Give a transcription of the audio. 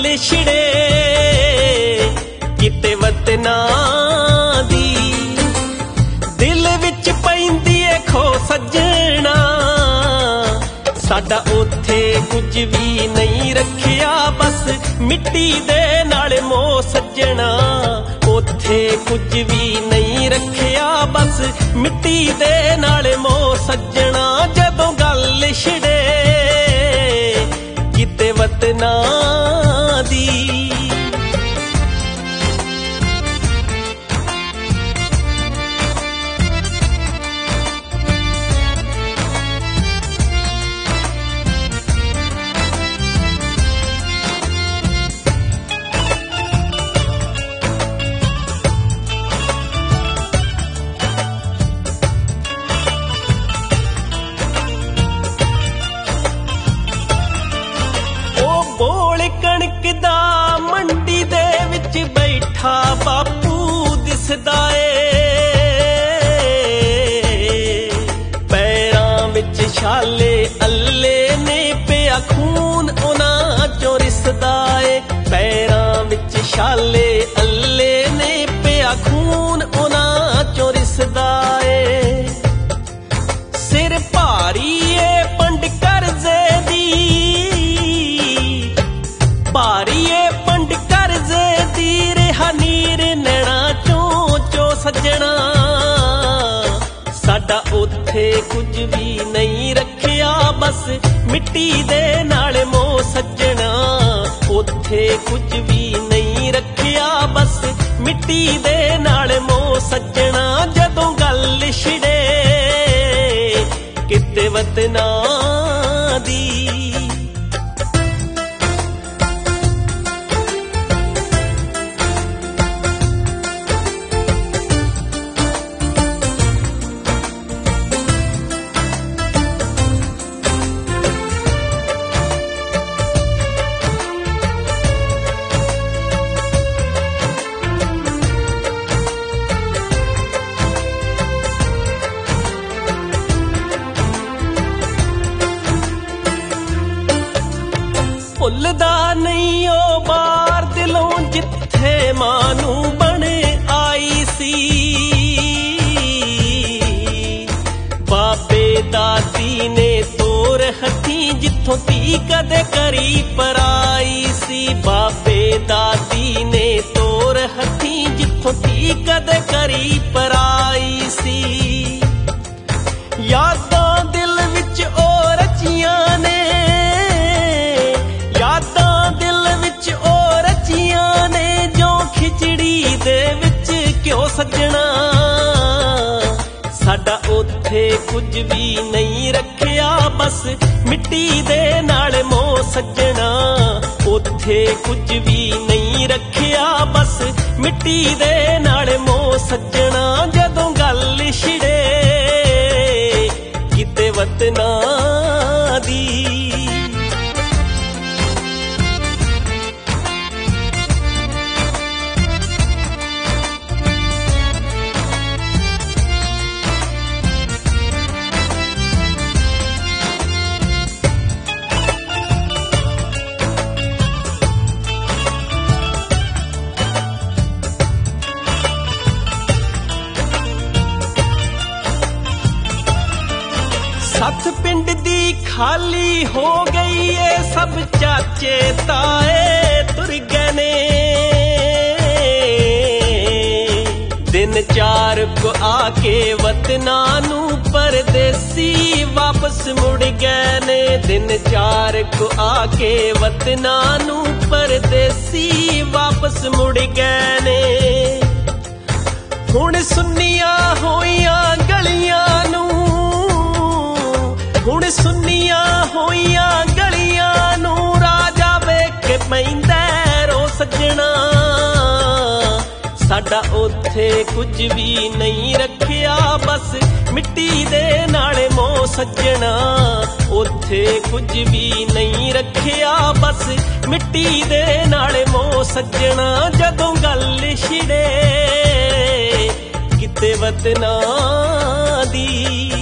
छिड़े किते वतनां दी। दिल विच पैंदी ए खो सज्जणा साडा उत्थे कुछ भी नहीं रखिया बस मिट्टी दे नाल मोह सज्जणा। उत्थे कुछ भी नहीं रखिया बस मिट्टी दे नाल मोह सज्जणा। जदों गल छिड़े किते वतनां दी। कणक दा मंडी दे विच बैठा बापू दिसदा ए। पैरां विच छाले अल्ले ने पिया खून उन्हां चों रिसदा ए। पैरां विच छाले अल्ले ने पिया खून उन्हां चों रिसदा ए। सिर भारी ए पंड करजे दी भारीए पंड करजे दी रिहा नीर नैना चों चो सज्जणा। साडा उत्थे कुछ भी नहीं रखिया बस मिट्टी दे नाल मोह सज्जणा। उत्थे कुछ भी नहीं रखिया बस मिट्टी दे नाल मोह सज्जणा। जदों गल छिड़े किते वतनां दी। भुलदा नहीं ओ बार दिलों जिथे मानू बने आई सी। बाबे दादी ने तोर हथी जिथों धी कदे करी पराई सी। बाबे दादी ने तोर हथी जिथों धी कदे करी पराई सी। यादां दिल विच ओ रचियां ने खिचड़ी दे विच क्यों सज्जणा। साडा उत्थे कुछ भी नहीं रखिया बस मिट्टी दे नाल मोह सज्जणा। उत्थे कुछ भी नहीं रखिया बस मिट्टी दे नाल मोह सज्जणा। जदों गल छिड़े किते वतनां दी। सत पिंड दी खाली हो गई है सब चाचे ताए तुर गए ने। दिन चार को आके वतनां नू परदेसी वापस मुड़ गए ने। दिन चार को आके वतनां नू परदेसी वापस मुड़ गए ने। हुण सुन्नियां होइयां गलियां नू हुण सुन्नियां होइयां गलियां नू राजा वेख पैंदा रो सज्जणा। साडा उत्थे कुछ भी नहीं रखिया बस मिट्टी दे नाल मोह सज्जणा। उत्थे कुछ भी नहीं रखिया बस मिट्टी दे नाल मोह सज्जणा। जदों गल छिड़े किते वतनां दी।